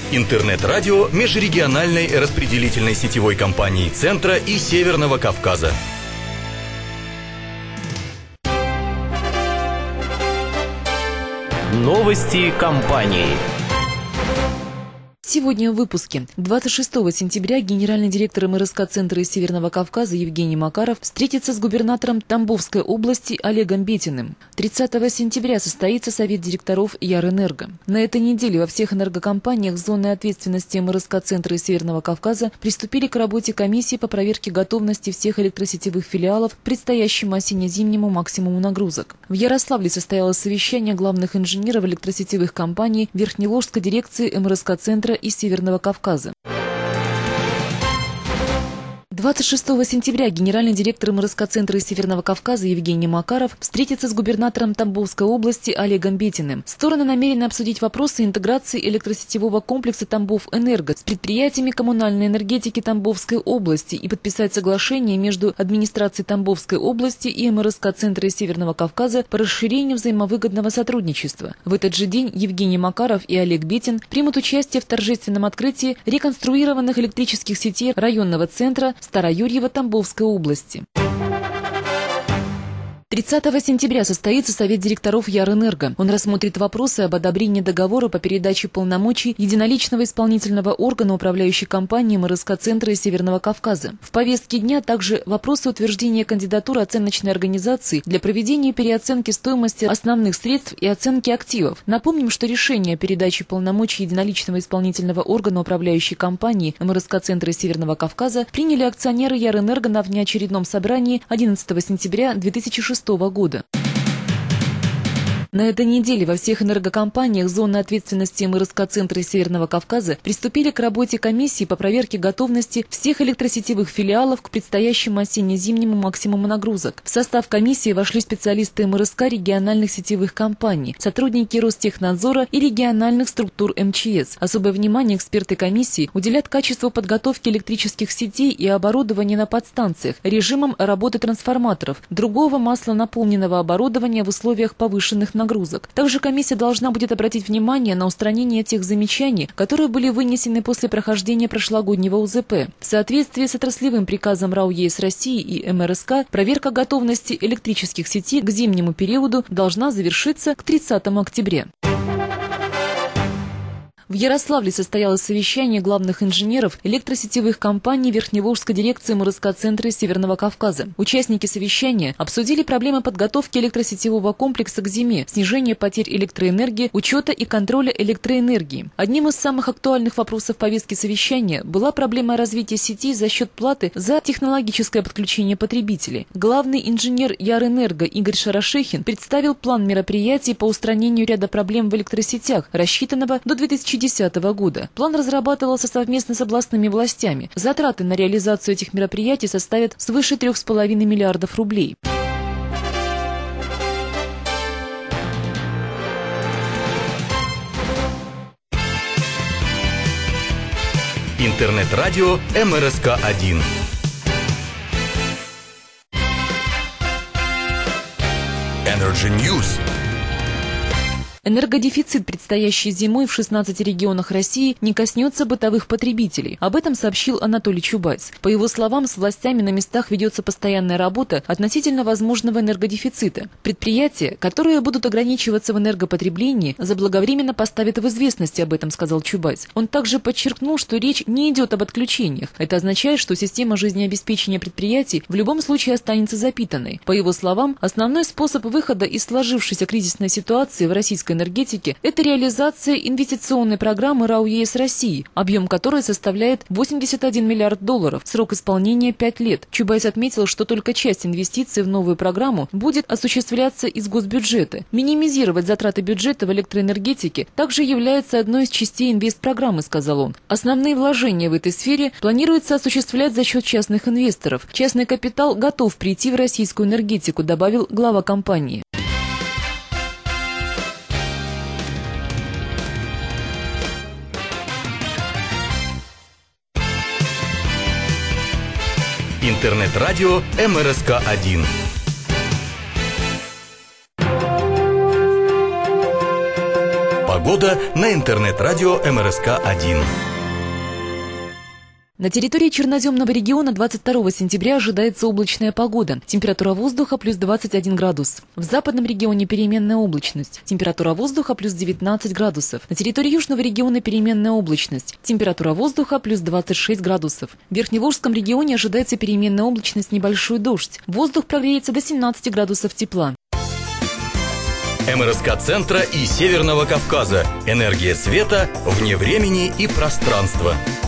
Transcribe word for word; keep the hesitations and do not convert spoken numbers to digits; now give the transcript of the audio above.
Интернет-радио межрегиональной распределительной сетевой компании Центра и Северного Кавказа. Новости компании. Сегодня в выпуске. двадцать шестого сентября генеральный директор эм эр эс ка Центра из Северного Кавказа Евгений Макаров встретится с губернатором Тамбовской области Олегом Бетиным. тридцатого сентября состоится совет директоров Ярэнерго. На этой неделе во всех энергокомпаниях зоны ответственности эм эр эс ка Центра из Северного Кавказа приступили к работе комиссии по проверке готовности всех электросетевых филиалов к предстоящему осенне-зимнему максимуму нагрузок. В Ярославле состоялось совещание главных инженеров электросетевых компаний Верхневолжской дирекции эм эр эс ка Центра из Северного Кавказа. двадцать шестого сентября генеральный директор эм эр эс ка Центра из Северного Кавказа Евгений Макаров встретится с губернатором Тамбовской области Олегом Бетиным. Стороны намерены обсудить вопросы интеграции электросетевого комплекса Тамбов-Энерго с предприятиями коммунальной энергетики Тамбовской области и подписать соглашение между администрацией Тамбовской области и эм эр эс ка Центра из Северного Кавказа по расширению взаимовыгодного сотрудничества. В этот же день Евгений Макаров и Олег Бетин примут участие в торжественном открытии реконструированных электрических сетей районного центра Староюрьево Тамбовской области. тридцатого сентября состоится совет директоров Ярэнерго. Он рассмотрит вопросы об одобрении договора по передаче полномочий единоличного исполнительного органа управляющей компании эм эр эс ка Центра из Северного Кавказа. В повестке дня также вопросы утверждения кандидатуры оценочной организации для проведения переоценки стоимости основных средств и оценки активов. Напомним, что решение о передаче полномочий единоличного исполнительного органа управляющей компании эм эр эс ка Центра из Северного Кавказа приняли акционеры Ярэнерго на внеочередном собрании одиннадцатого сентября две тысячи шестого года. На этой неделе во всех энергокомпаниях зоны ответственности эм эр эс ка Центра из Северного Кавказа приступили к работе комиссии по проверке готовности всех электросетевых филиалов к предстоящему осенне-зимнему максимуму нагрузок. В состав комиссии вошли специалисты эм эр эс ка региональных сетевых компаний, сотрудники Ростехнадзора и региональных структур эм че эс. Особое внимание эксперты комиссии уделят качеству подготовки электрических сетей и оборудования на подстанциях, режимам работы трансформаторов, другого маслонаполненного оборудования в условиях повышенных нагрузок. Нагрузок. Также комиссия должна будет обратить внимание на устранение тех замечаний, которые были вынесены после прохождения прошлогоднего у зэ пэ. В соответствии с отраслевым приказом РАО ЕС России и эм эр эс ка, проверка готовности электрических сетей к зимнему периоду должна завершиться к тридцатому октября. В Ярославле состоялось совещание главных инженеров электросетевых компаний Верхневолжской дирекции эм эр эс ка Центра из Северного Кавказа. Участники совещания обсудили проблемы подготовки электросетевого комплекса к зиме, снижения потерь электроэнергии, учета и контроля электроэнергии. Одним из самых актуальных вопросов повестки совещания была проблема развития сетей за счет платы за технологическое подключение потребителей. Главный инженер Ярэнерго Игорь Шарашехин представил план мероприятий по устранению ряда проблем в электросетях, рассчитанного до две тысячи десятого года. План разрабатывался совместно с областными властями. Затраты на реализацию этих мероприятий составят свыше трех с половиной миллиардов рублей. Интернет-радио эм эр эс ка один. Energy News. Энергодефицит, предстоящий зимой в шестнадцати регионах России, не коснется бытовых потребителей. Об этом сообщил Анатолий Чубайс. По его словам, с властями на местах ведется постоянная работа относительно возможного энергодефицита. Предприятия, которые будут ограничиваться в энергопотреблении, заблаговременно поставят в известность об этом, сказал Чубайс. Он также подчеркнул, что речь не идет об отключениях. Это означает, что система жизнеобеспечения предприятий в любом случае останется запитанной. По его словам, основной способ выхода из сложившейся кризисной ситуации в российской энергетики – это реализация инвестиционной программы РАО ЕС России, объем которой составляет восемьдесят один миллиард долларов, срок исполнения пять лет. Чубайс отметил, что только часть инвестиций в новую программу будет осуществляться из госбюджета. Минимизировать затраты бюджета в электроэнергетике также является одной из частей инвестпрограммы, сказал он. Основные вложения в этой сфере планируется осуществлять за счет частных инвесторов. Частный капитал готов прийти в российскую энергетику, добавил глава компании. Интернет-радио эм эр эс ка один. Погода на интернет-радио эм эр эс ка один. На территории черноземного региона двадцать второго сентября ожидается облачная погода. Температура воздуха плюс двадцать один градус. В западном регионе переменная облачность. Температура воздуха плюс девятнадцать градусов. На территории южного региона переменная облачность. Температура воздуха плюс двадцать шесть градусов. В Верхневолжском регионе ожидается переменная облачность, небольшой дождь. Воздух прогреется до семнадцати градусов тепла. эм эр эс ка-центра и Северного Кавказа. Энергия света вне времени и пространства.